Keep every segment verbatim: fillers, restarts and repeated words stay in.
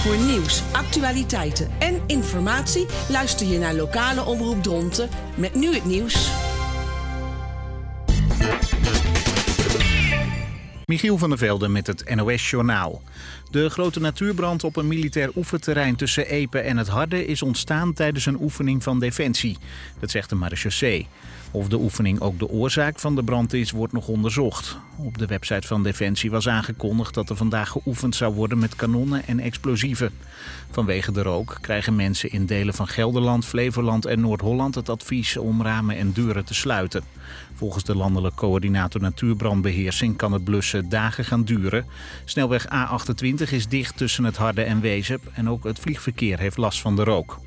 Voor nieuws, actualiteiten en informatie luister je naar lokale omroep Dronten met nu het nieuws. Michiel van der Velde met het N O S-journaal. De grote natuurbrand op een militair oefenterrein tussen Epe en het Harde is ontstaan tijdens een oefening van Defensie. Dat zegt de marechaussee. Of de oefening ook de oorzaak van de brand is, wordt nog onderzocht. Op de website van Defensie was aangekondigd dat er vandaag geoefend zou worden met kanonnen en explosieven. Vanwege de rook krijgen mensen in delen van Gelderland, Flevoland en Noord-Holland het advies om ramen en deuren te sluiten. Volgens de landelijke coördinator natuurbrandbeheersing kan het blussen dagen gaan duren. Snelweg A achtentwintig is dicht tussen het Harde en Wezep en ook het vliegverkeer heeft last van de rook.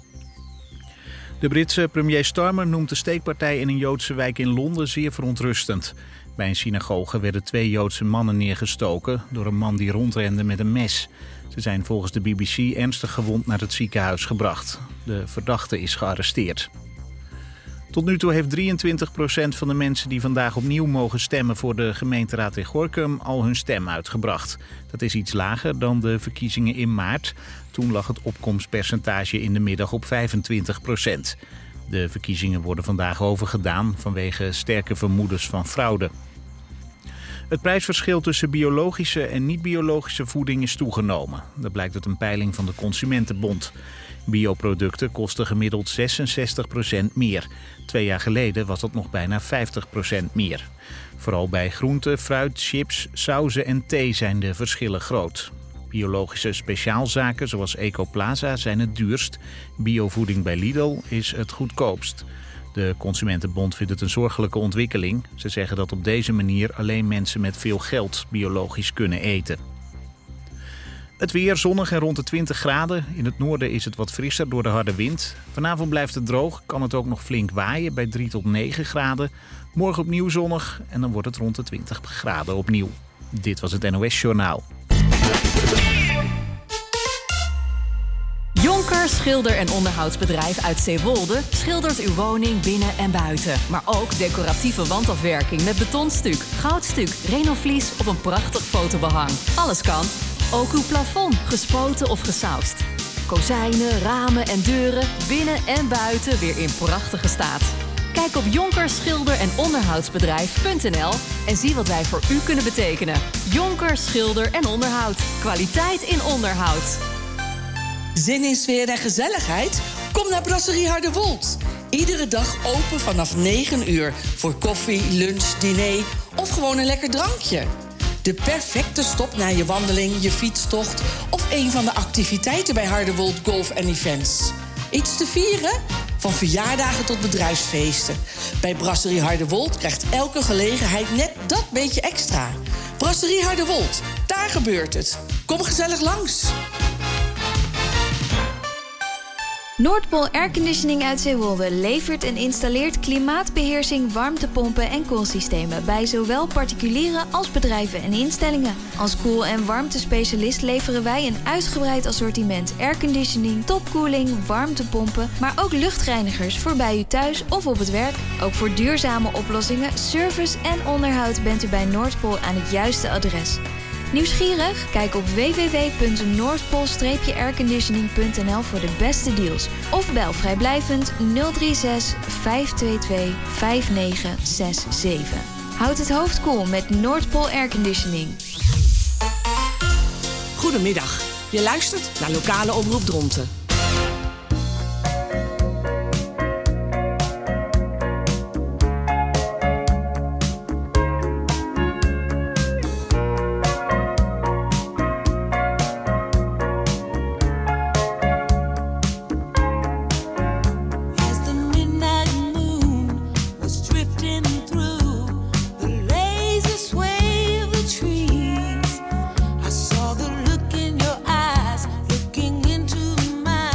De Britse premier Starmer noemt de steekpartij in een Joodse wijk in Londen zeer verontrustend. Bij een synagoge werden twee Joodse mannen neergestoken door een man die rondrende met een mes. Ze zijn volgens de B B C ernstig gewond naar het ziekenhuis gebracht. De verdachte is gearresteerd. Tot nu toe heeft drieëntwintig procent van de mensen die vandaag opnieuw mogen stemmen voor de gemeenteraad in Gorinchem al hun stem uitgebracht. Dat is iets lager dan de verkiezingen in maart. Toen lag het opkomstpercentage in de middag op vijfentwintig procent. De verkiezingen worden vandaag overgedaan vanwege sterke vermoedens van fraude. Het prijsverschil tussen biologische en niet-biologische voeding is toegenomen. Dat blijkt uit een peiling van de Consumentenbond. Bioproducten kosten gemiddeld zesenzestig procent meer. Twee jaar geleden was dat nog bijna vijftig procent meer. Vooral bij groenten, fruit, chips, sauzen en thee zijn de verschillen groot. Biologische speciaalzaken zoals Ecoplaza zijn het duurst. Biovoeding bij Lidl is het goedkoopst. De Consumentenbond vindt het een zorgelijke ontwikkeling. Ze zeggen dat op deze manier alleen mensen met veel geld biologisch kunnen eten. Het weer zonnig en rond de twintig graden. In het noorden is het wat frisser door de harde wind. Vanavond blijft het droog, kan het ook nog flink waaien bij drie tot negen graden. Morgen opnieuw zonnig en dan wordt het rond de twintig graden opnieuw. Dit was het N O S-journaal. Jonker Schilder- en Onderhoudsbedrijf uit Zeewolde schildert uw woning binnen en buiten. Maar ook decoratieve wandafwerking met betonstuk, goudstuk, renovlies of een prachtig fotobehang. Alles kan. Ook uw plafond, gespoten of gesausd. Kozijnen, ramen en deuren, binnen en buiten weer in prachtige staat. Kijk op jonker schilder en onderhoudsbedrijf punt n l en zie wat wij voor u kunnen betekenen. Jonker Schilder en Onderhoud. Kwaliteit in onderhoud. Zin in sfeer en gezelligheid? Kom naar Brasserie Hardewold. Iedere dag open vanaf negen uur voor koffie, lunch, diner of gewoon een lekker drankje. De perfecte stop na je wandeling, je fietstocht of een van de activiteiten bij Hardewold Golf en Events. Iets te vieren? Van verjaardagen tot bedrijfsfeesten. Bij Brasserie Hardewold krijgt elke gelegenheid net dat beetje extra. Brasserie Hardewold, daar gebeurt het. Kom gezellig langs. Noordpool Airconditioning uit Zeewolde levert en installeert klimaatbeheersing, warmtepompen en koelsystemen bij zowel particulieren als bedrijven en instellingen. Als koel- en warmtespecialist leveren wij een uitgebreid assortiment airconditioning, topkoeling, warmtepompen, maar ook luchtreinigers voor bij u thuis of op het werk. Ook voor duurzame oplossingen, service en onderhoud bent u bij Noordpool aan het juiste adres. Nieuwsgierig? Kijk op w w w punt noordpool airconditioning punt n l voor de beste deals. Of bel vrijblijvend nul drie zes vijf twee twee vijf negen zes zeven. Houd het hoofd koel met Noordpool Airconditioning. Goedemiddag. Je luistert naar lokale omroep Dronten. Saw the look in your eyes, looking into mine.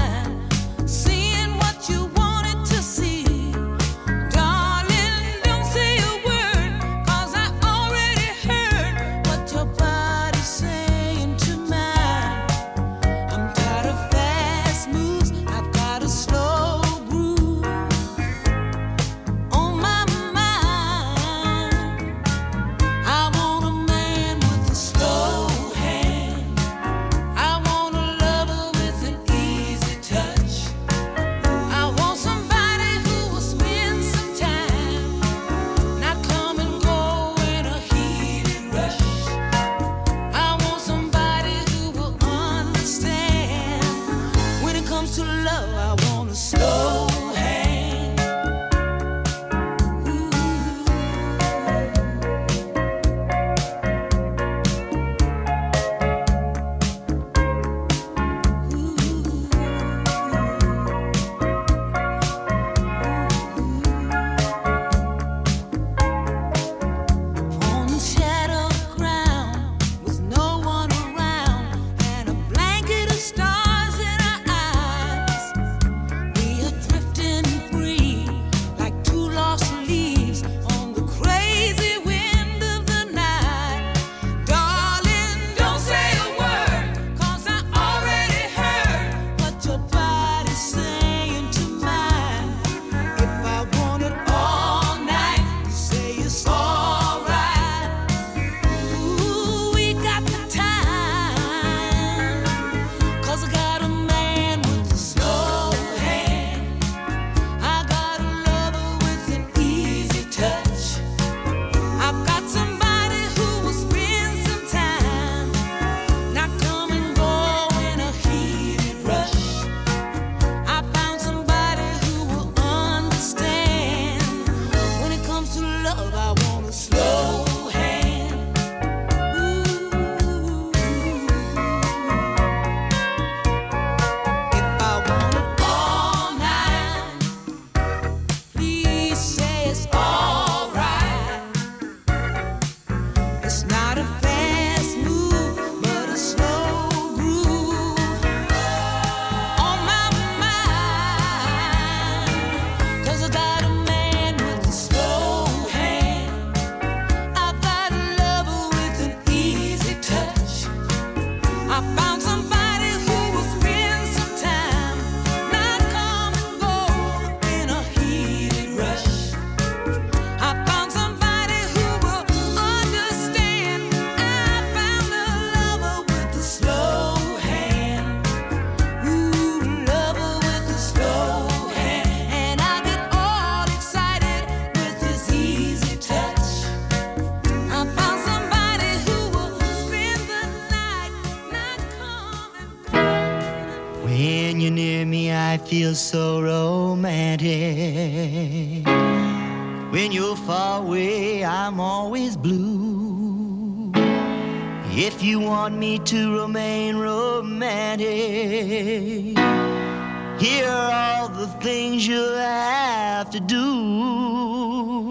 life feels so romantic. When you're far away, I'm always blue. If you want me to remain romantic, here are all the things you'll have to do.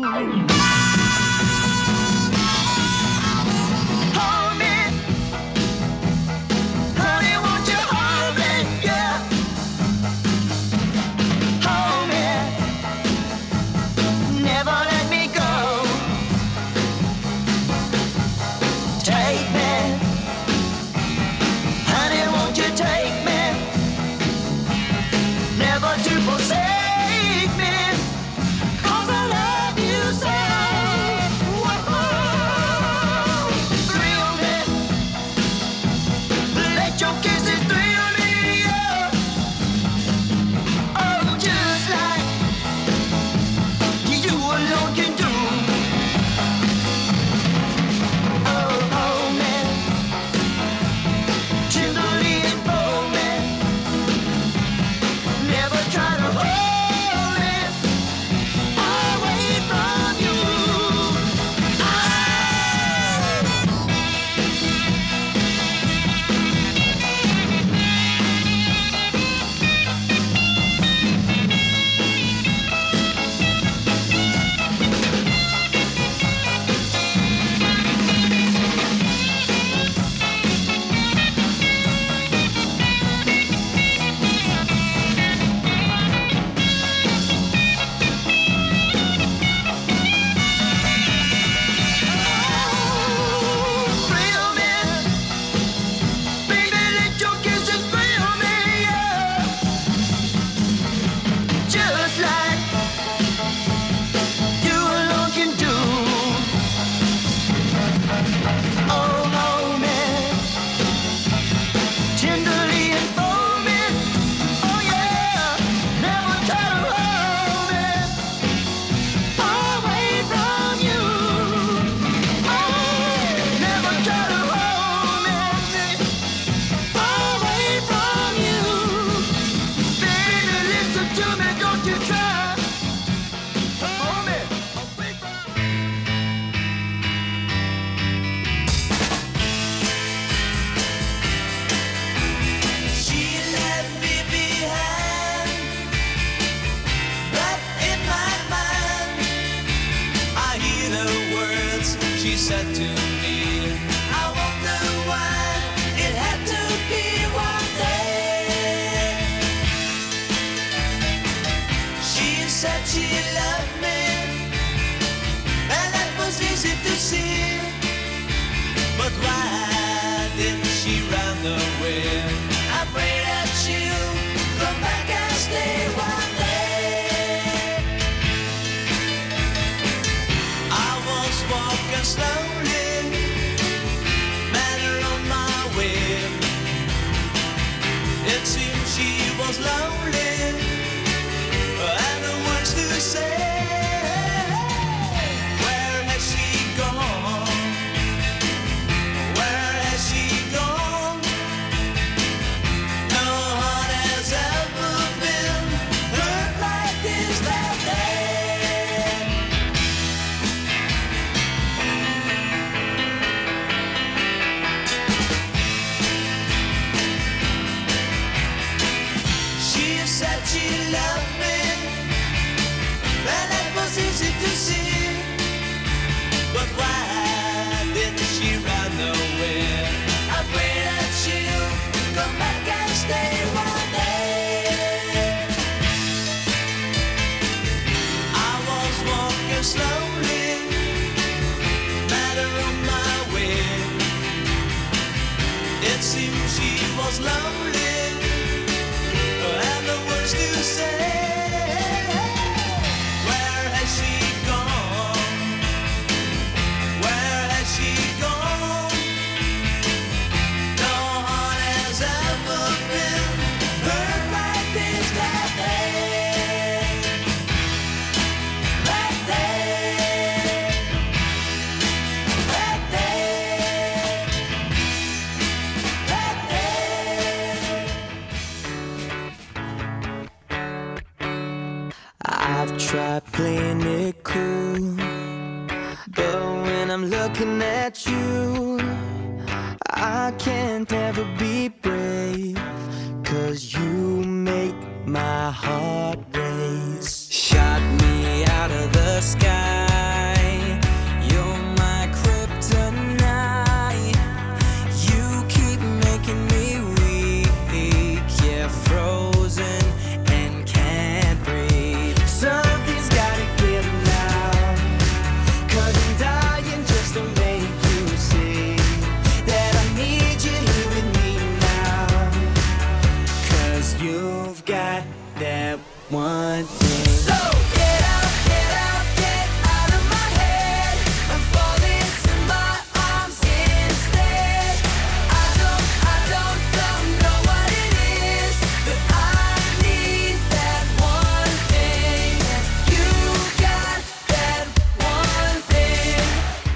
try playing it cool, but when I'm looking at you, I can't ever be brave, 'cause you make my heart race. Shot me out of the sky, you're my kryptonite. You keep making me weak, yeah, frozen and can't breathe. Something's gotta give now, 'cause I'm dying just to make you see that I need you here with me now. 'Cause you've got that one thing. So get out, get out, get out of my head. I'm falling to my arms instead. I don't, I don't, don't know what it is, but I need that one thing. You got that one thing.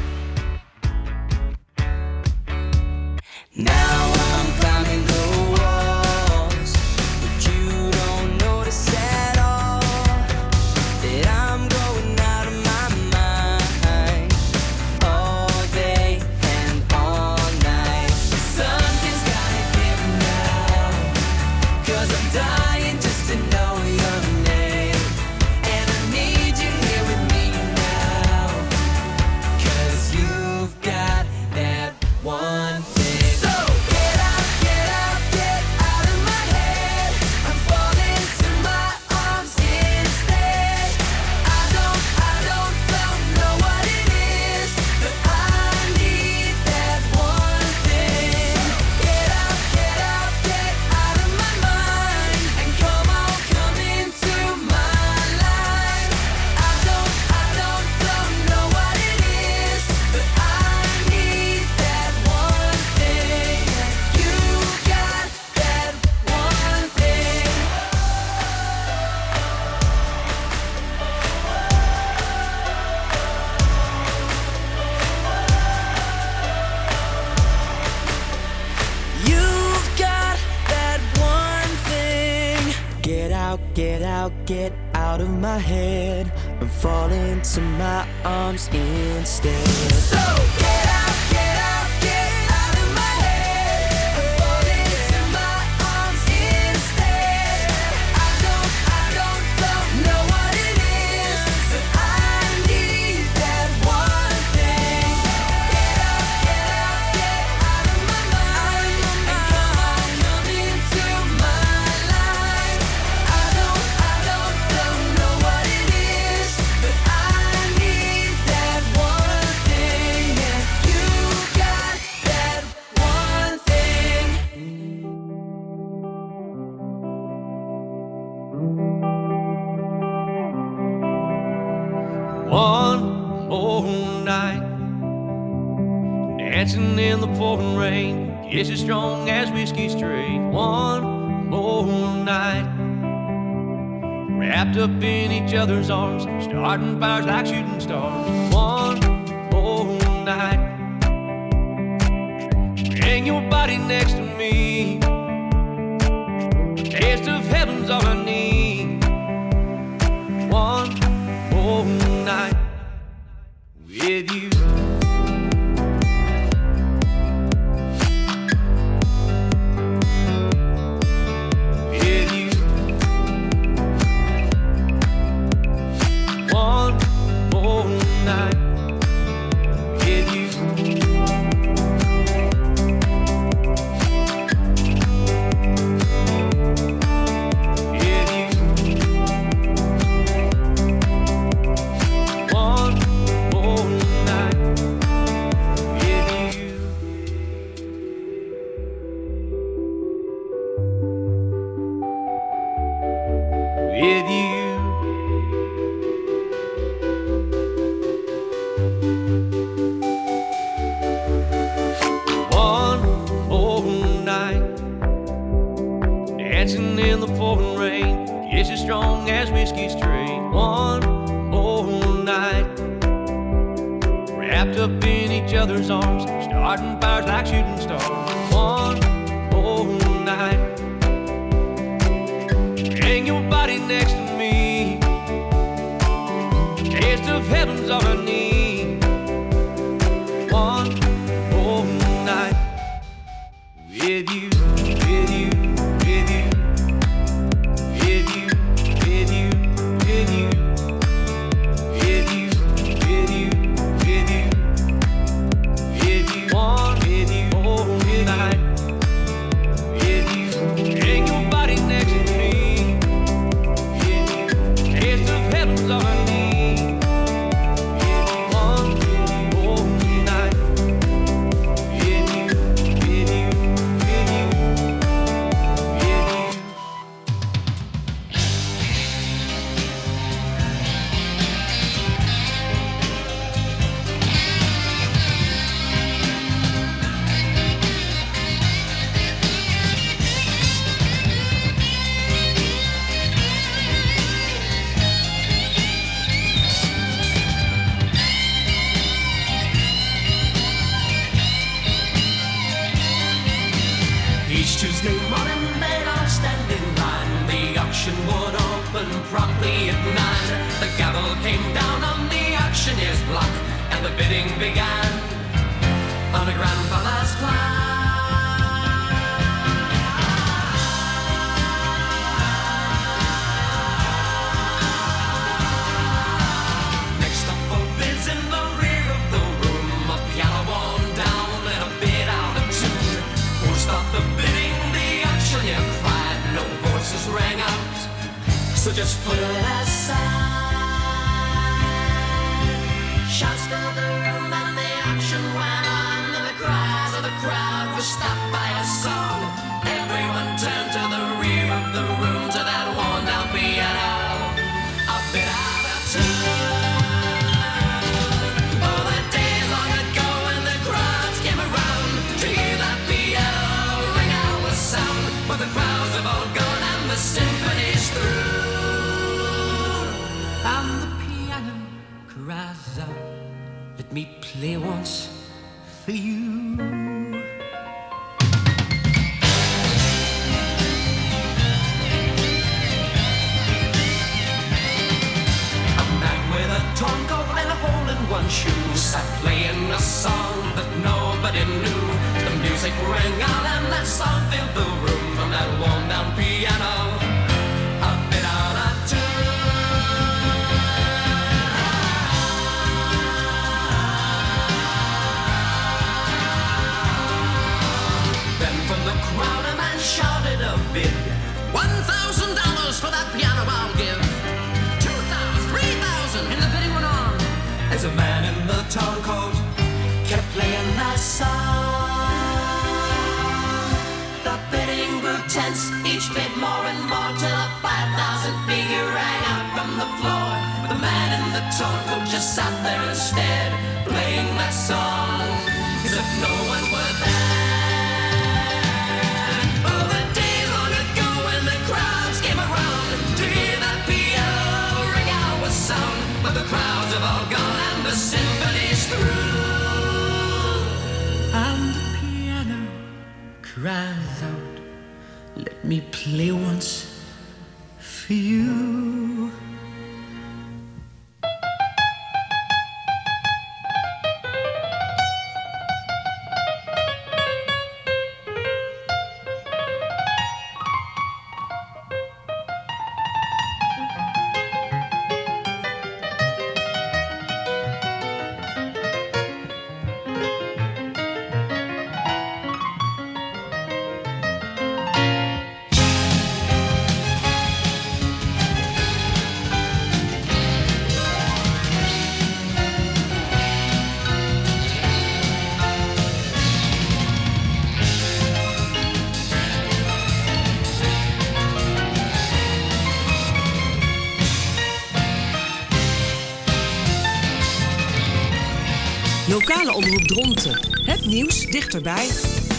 Now I'm climbing the walls, but you don't notice at all that I'm going out of my mind all day and all night. Something's gotta give now, 'cause I'm dying just to know your name, and I need you here with me now, 'cause you've got that one thing. So get out, get out, get out of my head. I'm falling to my arms instead. I don't, I don't, don't know what it is, but I need that one thing. Get out, get out, get out of my mind, and come on, come into my life. I don't, I don't, don't know what it is, but I need that one thing. You got that one thing. You've got that one thing. Get out, get out, get out of my head. I'm falling to my arms instead. So get out, get out, get out of my head. I'm falling to my arms instead. I don't, I don't, don't know what it is, but I need that one thing. Get out, get out, get out of my mind, and come on, come into my life. I don't, I don't, don't know what it is, but I need that one thing, and you got that one thing. One more night, dancing in the pouring rain, kiss as strong as whiskey straight. One more night, wrapped up in each other's arms, starting fires like shooting stars. One more night, bring your body next to me, taste of heaven's all I need. One more night with you. With you. One more night with you. With you. One more night with you. With you. One more night, dancing in the pouring rain, kiss as strong as whiskey straight. One more night, wrapped up in each other's arms, starting fires like shooting stars. One more night, bring your body next to me, of heaven's all I need. One whole night with you, with you, with you, with you, with you, with you, with you, with you, with you, with you, one with you, whole night with you. Ain't nobody next to me. With you, taste of heaven's all I need. Tuesday morning they'd all stand in line. The auction would open promptly at nine. The gavel came down on the auctioneer's block, and the bidding began on a grandfather's clock. Next up for bids in the rear of the room, a piano worn down and a bit out of tune. Won't stop the bidding, you cried, no voices rang out, so just put it aside. Shouts filled the room and the auction went on, and the cries of the crowd were stopped by a song. Everyone turned to the rear of the room, to that worn down piano, a bit out of tune. Oh, the days long ago when the crowds came around to hear that piano ring out with sound. But the crowds have all gone and the symphony's through, and the piano cries out, let me play once for you. A man with a torn coat and a hole in one shoe sat playing a song that nobody knew. The music rang out and that song filled the room. From that worn down piano, a bit out of tune. Then from the crowd a man shouted a bid. One thousand dollars for that piano I'll give. Two thousand, three thousand, and the bidding went on as a man in the torn coat kept playing that song. Tense, each bit more and more, till a five thousand figure rang out from the floor. The man in the torn coat just sat there instead, playing that song as if no one were there. Oh, the days long ago when the crowds came around to hear that piano ring out with sound. But the crowds have all gone and the symphony's through, and the piano cries out, let me play once for you. Lokale omroep Dronten. Het nieuws dichterbij.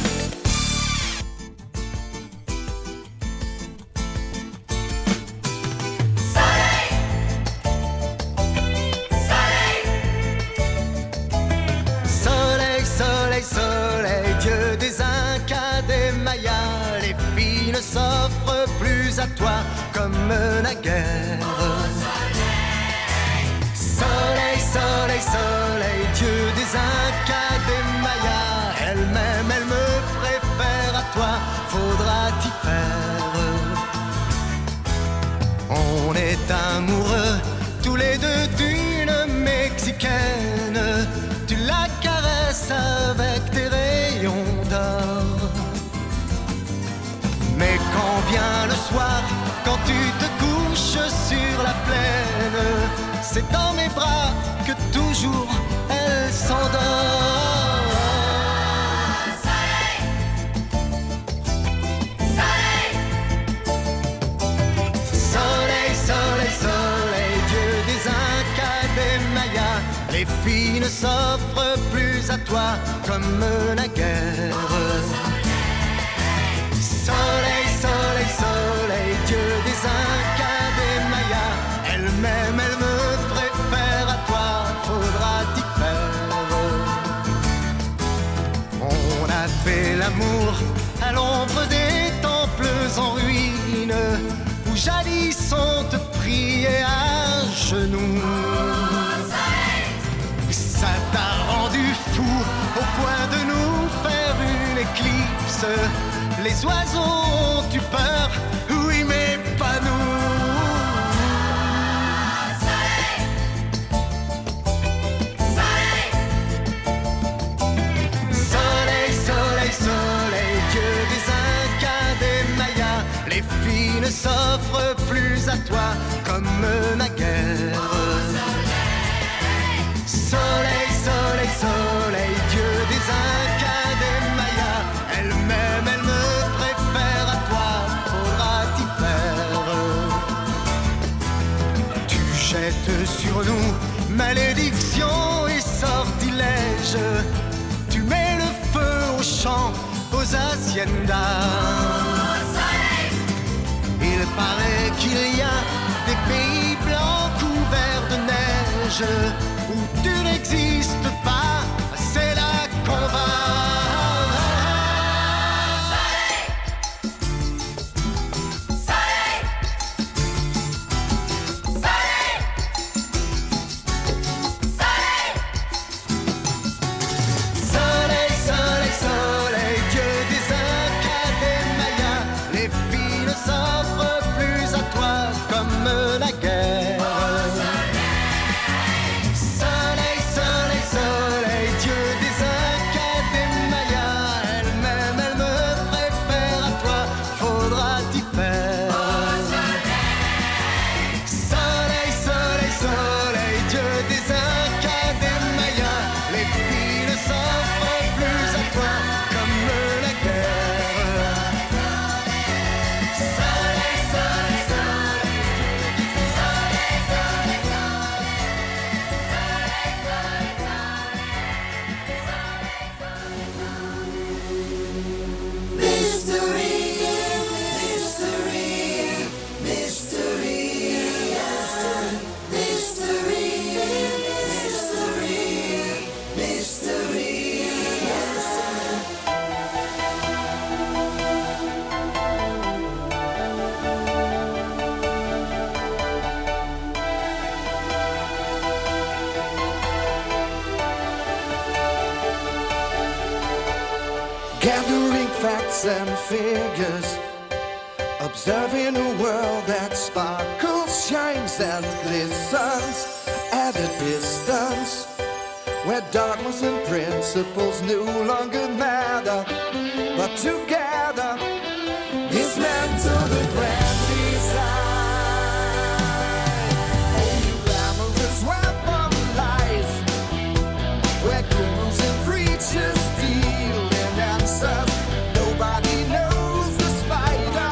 Soleil, soleil, soleil, Dieu des Incas, des Mayas, les filles ne s'offrent plus à toi comme naguère. Soleil, Soleil, soleil, Dieu des Incas, des Mayas, elle-même, elle me préfère à toi, faudra t'y faire. On est amoureux, tous les deux d'une Mexicaine, tu la caresses avec tes rayons d'or. Mais quand vient le soir, quand tu te couches sur la plaine, c'est dans mes bras que toujours elle s'endort. Soleil, soleil, Soleil, soleil, soleil, Dieu des Incas, des Mayas, les filles ne s'offrent plus à toi comme naguère. Soleil, soleil, soleil, Dieu des Incas, des Mayas, elle-même, elle me préfère à toi, faudra t'y faire. On a fait l'amour à l'ombre des temples en ruine, où jadis on te priait à genoux. Ça t'a rendu fou au point de nous faire une éclipse. Les oiseaux ont eu peur, oui mais pas nous. soleil, soleil, Soleil, soleil, soleil, Dieu des Incas, des Mayas, les filles ne s'offrent plus à toi comme naguère. Soleil, soleil, soleil, Dieu des Incas, des Mayas, elle-même, elle me préfère à toi, faudra t'y faire. Tu jettes sur nous malédiction et sortilège, tu mets le feu aux champs, aux haciendas. Il paraît qu'il y a des pays blancs couverts de neige où tu n'existes pas, c'est là qu'on va. soleil, soleil, soleil, Soleil, soleil, soleil, Dieu des Incas, des Mayas, les filles ne s'offrent plus à toi comme naguère. Soleil, soleil, soleil, Dieu des Incas, des Mayas, elle-même, elle me préfère à toi, faudra t'y faire. Soleil, soleil, soleil, Dieu des Incas, des Mayas, les filles ne s'offrent plus à toi comme naguère. Soleil, soleil, soleil, Gathering facts and figures, observing a world that sparkles, shines and glistens at a distance, where dogmas and principles no longer matter, but together dismantle the grand design. A glamorous web of life, where gurus and preachers deal in answers. Nobody knows the spider.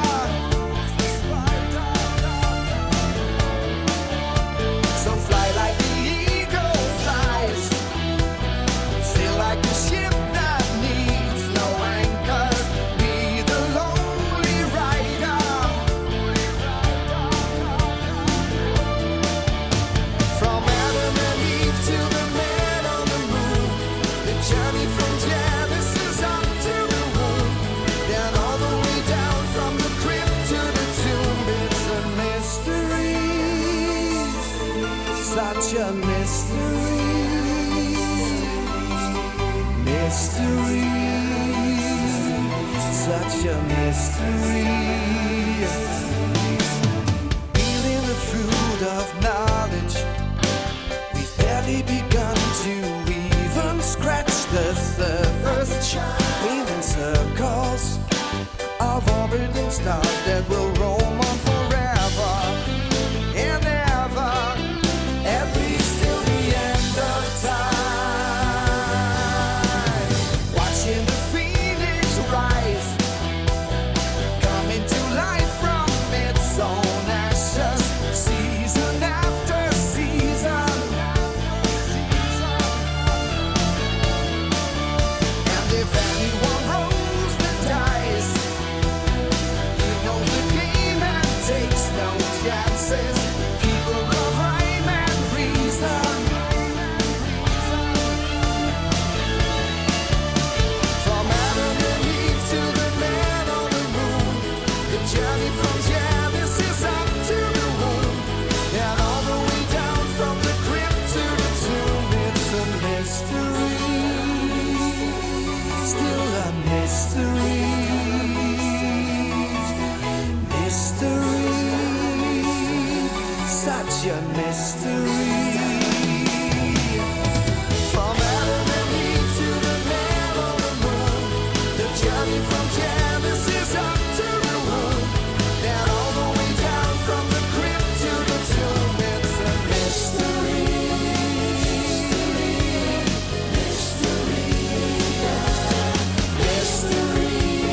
So fly like the eagle flies, sail like a ship that needs no anchor. Be the such a mystery. Feeling the fruit of knowledge, we've barely begun to even scratch the surface. Weaving circles of orbiting stars that will roam on forever and ever, at least till the end of time. Watching the phoenix rise, coming to life from its own ashes, season after season. And if anyone rolls the dice, you know the game and takes no chances. People of rhyme and reason. From Adam and Eve to the man on the moon, the journey from Genesis up to the womb, and all the way down from the crypt to the tomb. It's a mystery, still a mystery. Mystery, such a mystery. From Adam and Eve to the man on the moon, the journey from Genesis up to the womb, and all the way down from the crypt to the tomb. It's a mystery. Mystery. Mystery.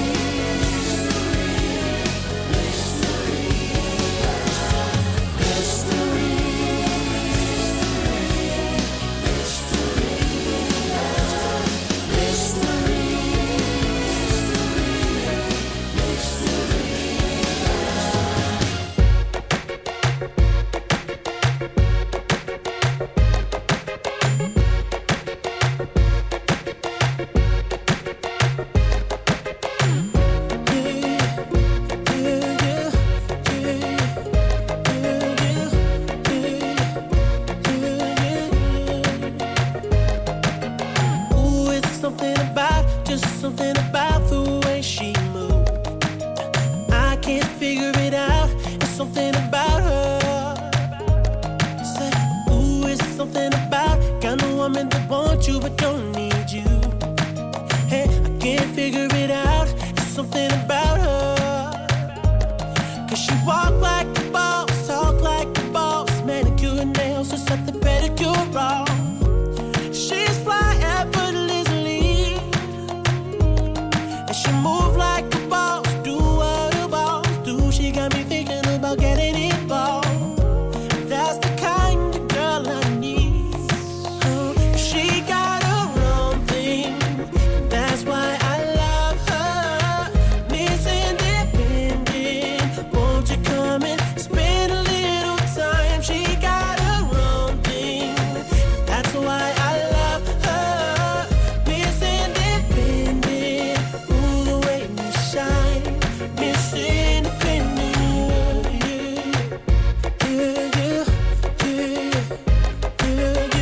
Ooh, it's something about, just something about the way she moves. I can't figure it out. It's something about her. Say, ooh, it's something about kind of woman that wants you but don't need you. Hey, I can't figure it out. It's something about her. Cause she walk like a boss, talk like a boss, manicure nails, just set the pedicure off. She's fly effortlessly, and she move like a boss, do what a boss do. She got me thinking about getting involved. That's the kind of girl I need. Oh, she got her own thing, that's why I love her. Miss Independent, won't you come and spend a little time? She got her own thing, that's why I love her. Miss Independent, ooh, the way you shine. Miss Independent, yeah, yeah, yeah, yeah, yeah,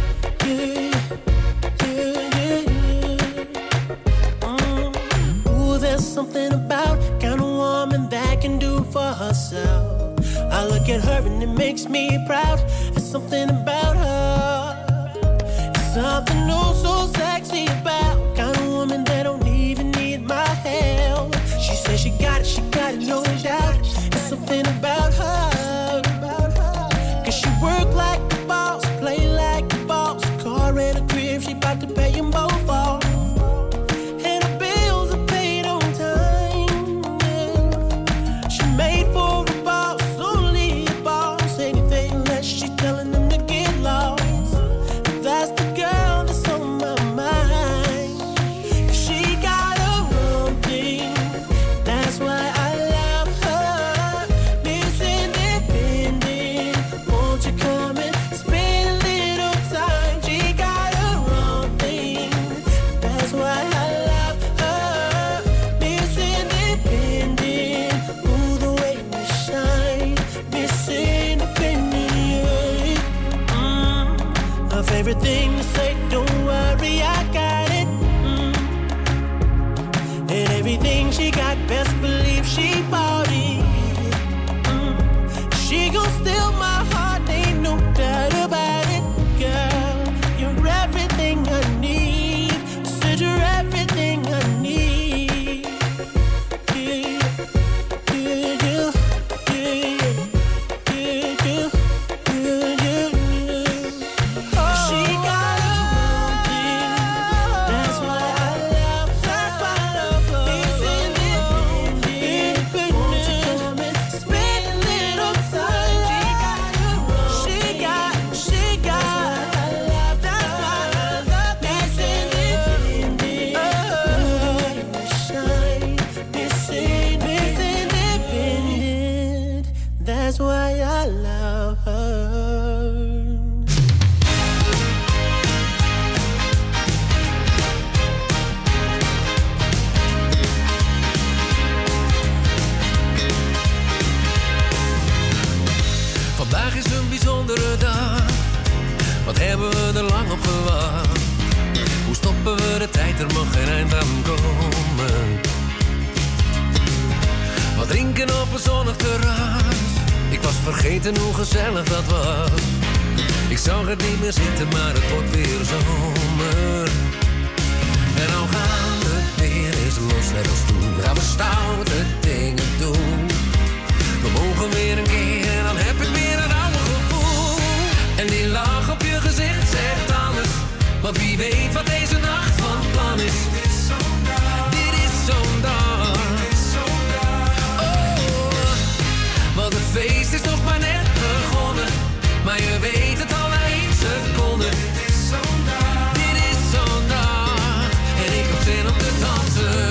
yeah, yeah, yeah. Mm. Ooh, there's something about kind of woman that can do for herself. I look at her and it makes me proud. There's something about her. It's something oh so sexy about kind of woman that don't even need my help. She says she got it, she got it, no doubt. It's something about her. Cause she work like a boss, play like a boss. Car and a crib, she bout to pay them both off. And her bills are paid on time, yeah. She made for a boss, only a boss. Anything less, she telling them to get lost. That's the girl that's on my mind. everything she got, best believe she bought it. Mm. She gon' steal my heart, ain't no doubt about it, girl. You're everything I need. Said you're everything I need. Yeah, yeah, yeah, yeah, yeah, yeah, yeah, yeah, yeah. Oh, she got everything. That's why I love her. That's why I love her. It's independent. Won't you come and spend a little time? She got, she got. That's why I love Miss Independent. Oh, shine, Miss Independent. That's why I love her. Vandaag is een bijzondere dag. Wat hebben we er lang op gewacht? Hoe stoppen we de tijd? Er mag geen eind aan komen. Wat drinken op een zonnig terras. Ik was vergeten hoe gezellig dat was. Ik zag het niet meer zitten, maar het wordt weer zomer. En nou gaan we weer eens los, net als toen. Gaan we stoute dingen doen. We mogen weer een keer en dan heb ik weer een oude gevoel. En die lach op je gezicht zegt alles. Want wie weet wat deze nacht van plan is. Dit is zo'n dag. Dit is zo'n dag. Oh, want het feest is nog maar net begonnen. Maar je weet het al na één seconde. Dit is zo'n dag. Dit is zo'n dag. En ik heb zin om te dansen.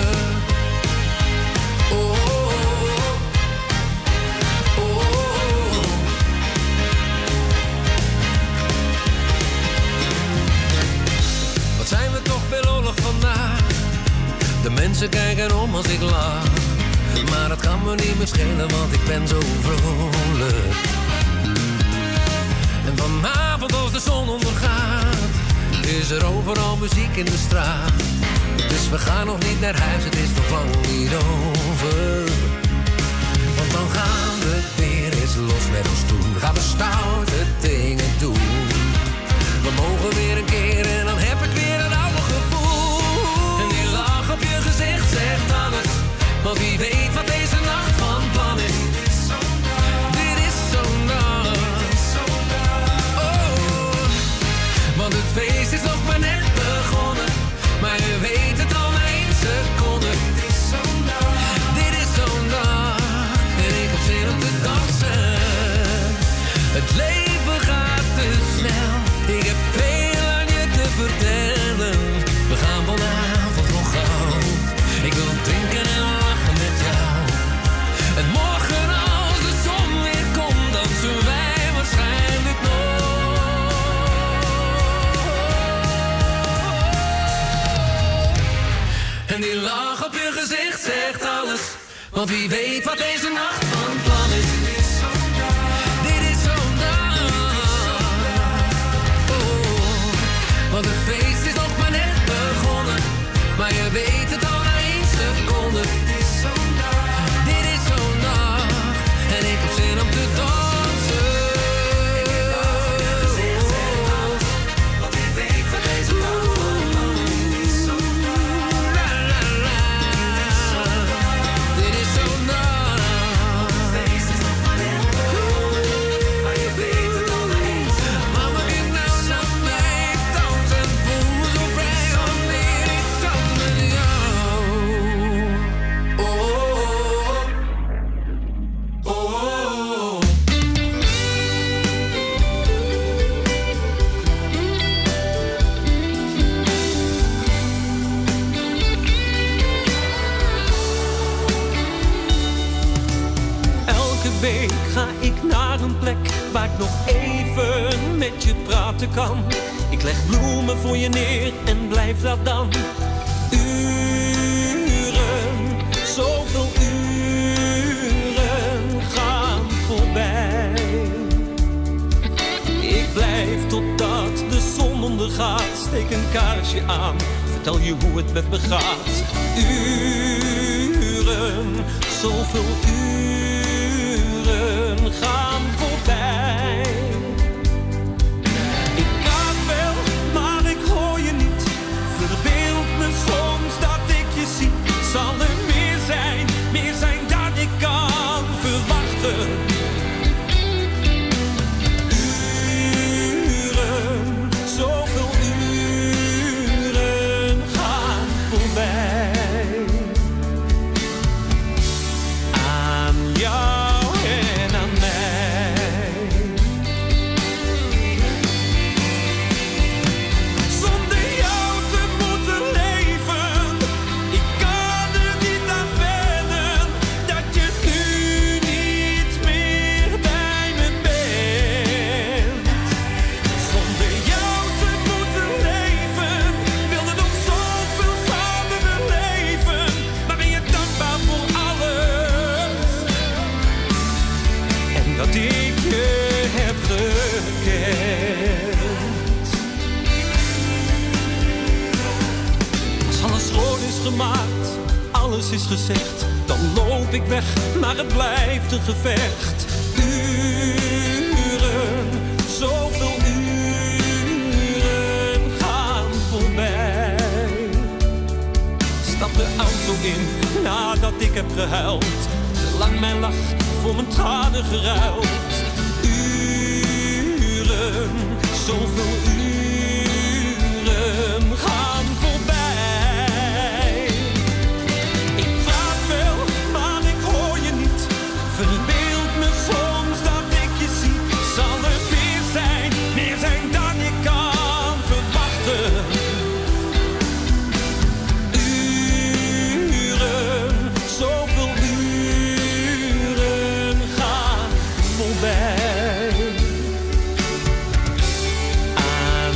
Zijn we toch veel oorlog vandaag? De mensen kijken om als ik lach. Maar dat kan me niet meer schelen, want ik ben zo vrolijk. En vanavond als de zon ondergaat, is er overal muziek in de straat. Dus we gaan nog niet naar huis, het is nog lang niet over. Want dan gaan we weer eens los met ons doen. Gaan we stoute dingen doen. We mogen weer een keer en dan heb ik weer een oude gevoel. En die lach op je gezicht zegt alles. Want wie weet wat deze nacht van plan is. Dit is zo'n dag. Dit is zo'n dag. Oh, want het feest is nog maar net begonnen. Maar je weet het al na één seconde. Dit is zo'n dag. Dit is zo'n dag. En ik heb zin om te dansen. Het leven gaat te snel. Ik heb veel aan je te vertellen. We gaan vanavond nog gauw. Ik wil drinken en lachen met jou. En morgen als de zon weer komt, dansen wij waarschijnlijk nog. En die lach op je gezicht zegt alles. Want wie weet wat deze nacht van plan is. Dit is zo'n dag. Dit is zo'n dag. Want het feest is nog maar net begonnen. Maar je weet het al na één seconde. Dit is zo'n dag. Dit is zo'n dag. En ik heb zin om te dansen. En je lach op je gezicht zegt alles. Want wie weet wat deze nacht van plan is. Dit is zo'n dag. La la la. Dit is zo'n dag. Dit is zo'n dag. Het feest is nog maar net begonnen. Maar je weet het al na één seconde. Mama, kijk nou naar mij. week ga ik naar een plek waar ik nog even met je praten kan. Ik leg bloemen voor je neer en blijf daar dan uren, zoveel uren gaan voorbij. Ik blijf totdat de zon ondergaat, steek een kaarsje aan, vertel je hoe het met me gaat. Uren, zoveel uren gaan voorbij. Ik praat wel, maar ik hoor je niet. Verbeeld me soms dat ik je zie. Zal er meer zijn, meer zijn dan ik kan verwachten. Uren, zoveel uren gaan voorbij. Aan jou en aan mij. Zonder jou te moeten leven, ik kan er niet aan wennen dat je nu niet meer bij me bent. Zonder jou te moeten leven, wilde nog zoveel samen beleven, maar ben je dankbaar voor alles en dat ik je heb gekend. Als alles schoon is gemaakt, alles is gezegd, dan loop ik weg, maar het blijft een gevecht. Uren, zoveel uren gaan voorbij. Stap de auto in nadat ik heb gehuild, te lang mijn lach voor mijn tranen geruild. Uren, zoveel uren gaan voorbij. Ik praat wel, maar ik hoor je niet. Verbeeld me soms dat ik je zie. Zal er meer zijn, meer zijn dan ik kan verwachten. Uren, zoveel uren gaan voorbij. Aan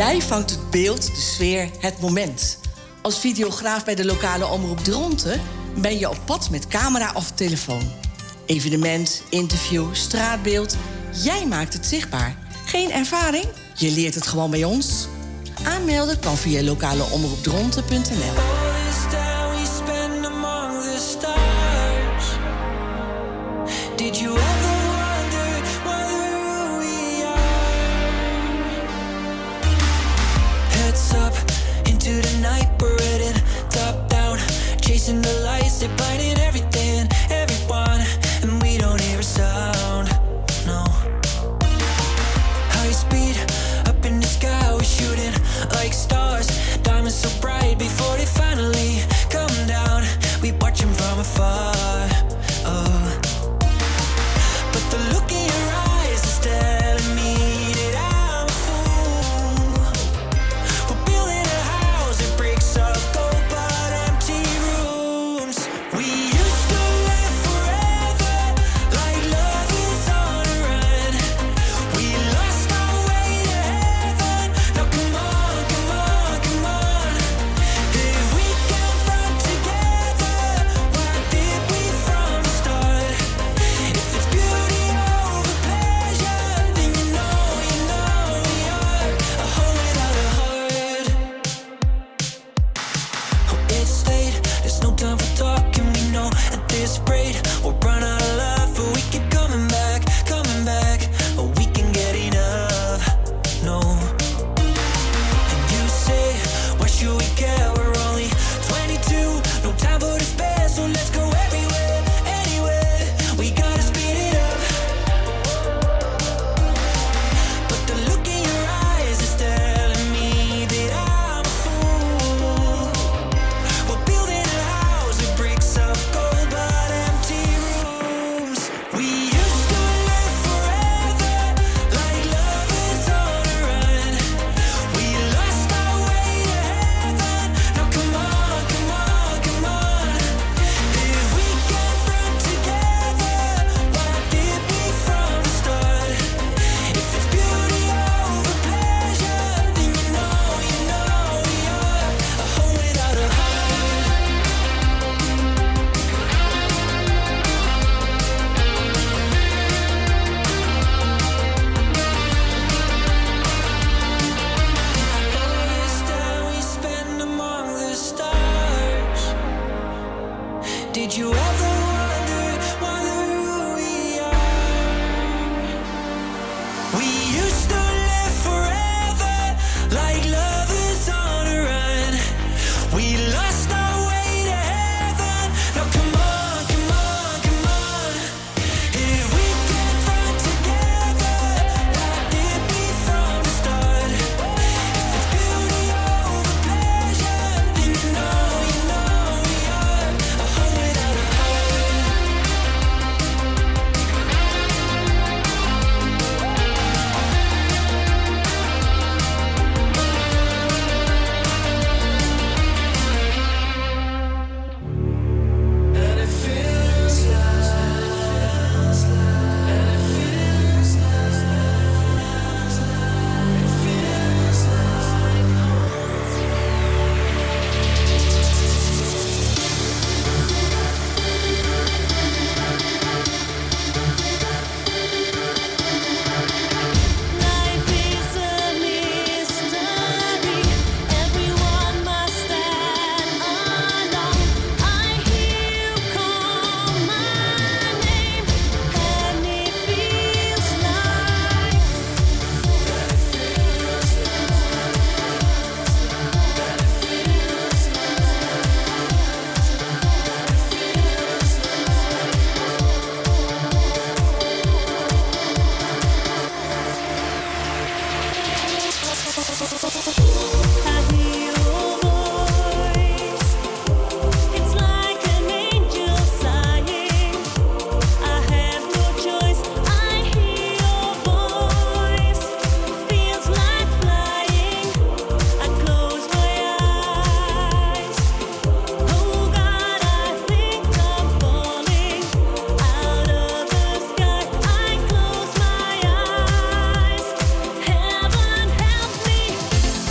Jij vangt het beeld, de sfeer, het moment. Als videograaf bij de lokale omroep Dronten ben je op pad met camera of telefoon. Evenement, interview, straatbeeld. Jij maakt het zichtbaar. Geen ervaring? Je leert het gewoon bij ons. Aanmelden kan via lokaleomroepdronten punt n l. Did you ever wonder where we are? Heads up into the night, we're heading top down, chasing the lights, they're blinding everything, everyone, and we don't hear a sound, no. High speed, up in the sky, we're shooting like stars, diamonds so bright before they finally come down, we watch them from afar, oh. The look in your eyes is telling me that I'm a fool. We're building a house that bricks of gold but empty rooms. We used to live forever like love is on a run. We lost our way to heaven. Now come on, come on, come on. If we can run together, why did we from the start? If it's beauty this rate, we'll run out of love, but we keep coming back, coming back, but we can get enough, no. And you say, why should we care, we're only twenty-two, no time for despair, so let's go everywhere, anywhere, we gotta speed it up. But the look in your eyes is telling me that I'm a fool. We're building a house with bricks of gold. Did you ever wonder where we are? We used to live forever like love is on a run. We lost our way to heaven. Now come on, come on, come on. If we can run together, why did we from the start? If it's beauty over pleasure, then you know, you know we are a home without a and it feels like, and it feels like, it feels Life is a mystery. Everyone must stand alone. I hear you call my name, and it feels like I hear your voice. It's like an angel sighing. I have no choice. I hear your voice. Feels like flying. I close my eyes. Oh God, I think I'm falling out of the sky. I close my eyes. Heaven help me.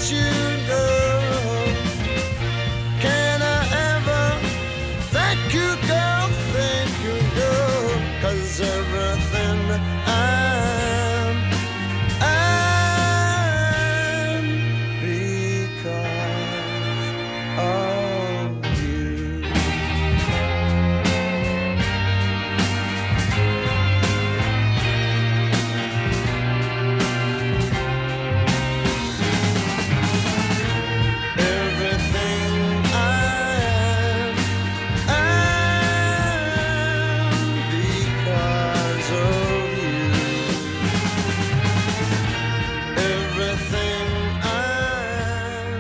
you know. Can I ever thank you, girl? Thank you, girl. 'Cause everything I'm, I'm because of you. Everything I am, I'm because of you. Everything I'm,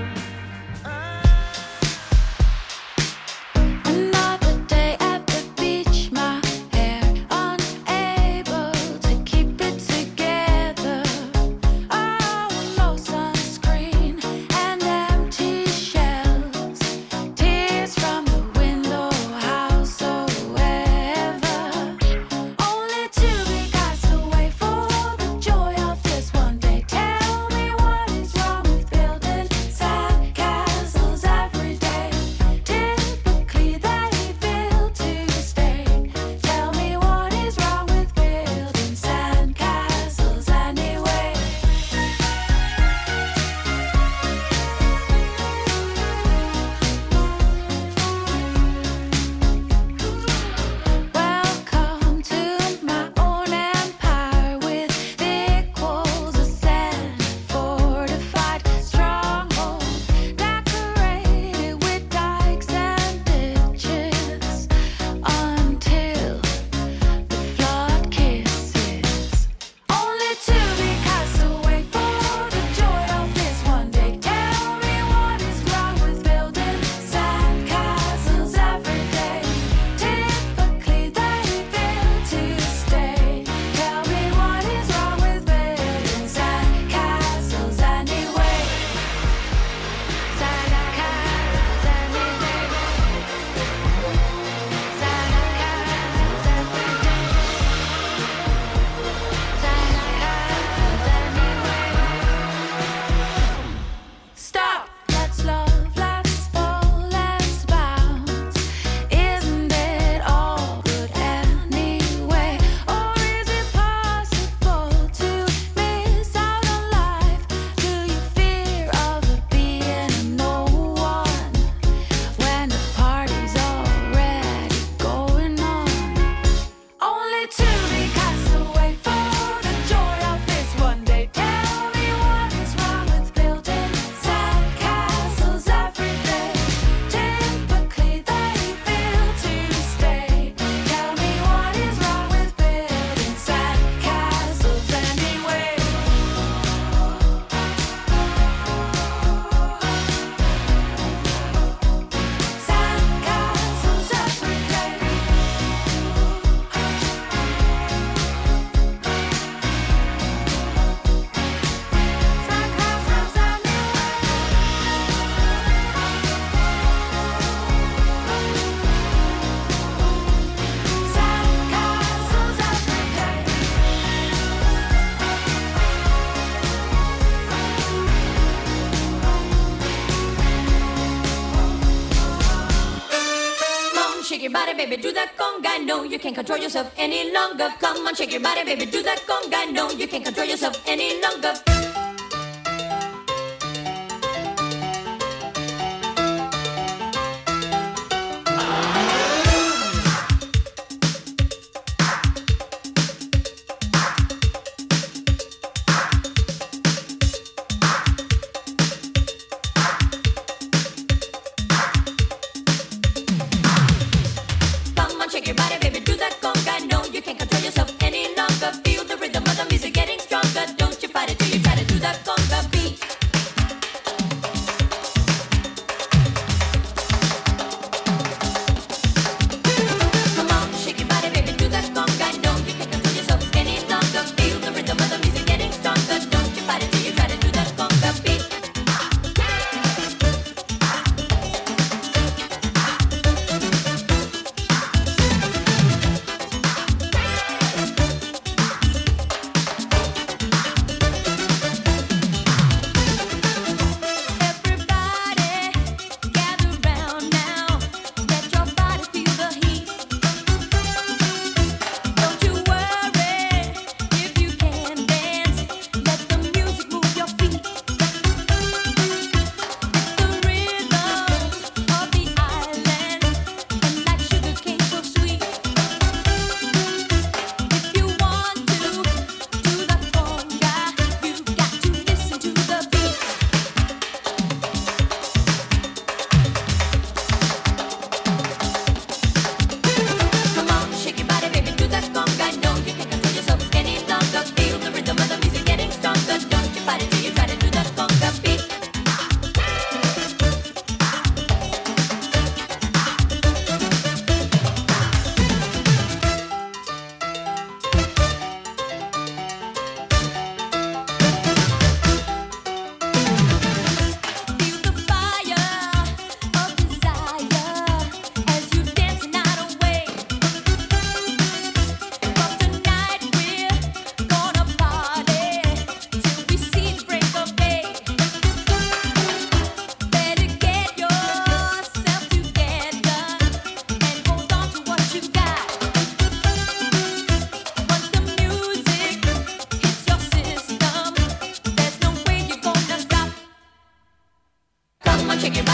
Another day at the beach, my hair unable to keep it together. Oh, no sunscreen and empty shelves, tears from the window, house or wherever. Only to be cast away for the joy of this one day. Tell me what is wrong with building sad castles every day. Typically they fail to stay. Tell me what is wrong with building sand castles anyway. Welcome to my own empire with thick walls of sand, fortified stronghold, decorated with dikes and ditches until the flood kisses. Only to be cast away for the joy of this one day. Tell me what is wrong with building sand castles every day. Typically they fail to stay. Tell me what is wrong with building sand castles anyway. Sand castles anyway. Sand castles every day. Sand castles anyway. Stop. Let's love, let's fall, let's bounce. Isn't it all good anyway? Or is it possible to miss out on life? Do you fear of it being no one when the party's already going on? Only to be cast away for the joy of this one day. Tell me what is wrong with building sand castles every day. Typically they fail to stay. Tell me what is wrong with building sand castles anyway. Sand castles every day. Sand castles anyway. Sand castles every day. Come on, shake your body, baby, do that conga. No, you can't control yourself any longer. Come on, shake your body, baby, do that conga. No, you can't control yourself any longer. Come on, shake your body, baby, do that conga. No, you can't control yourself any longer. Feel the rhythm of the music getting stronger. Don't you fight it till you try to do that conga beat. Come on, shake your body, baby, do that conga. No, you can't control yourself any longer. Feel the rhythm of the music getting stronger. Don't you fight it till you try to do that conga beat. on, shake your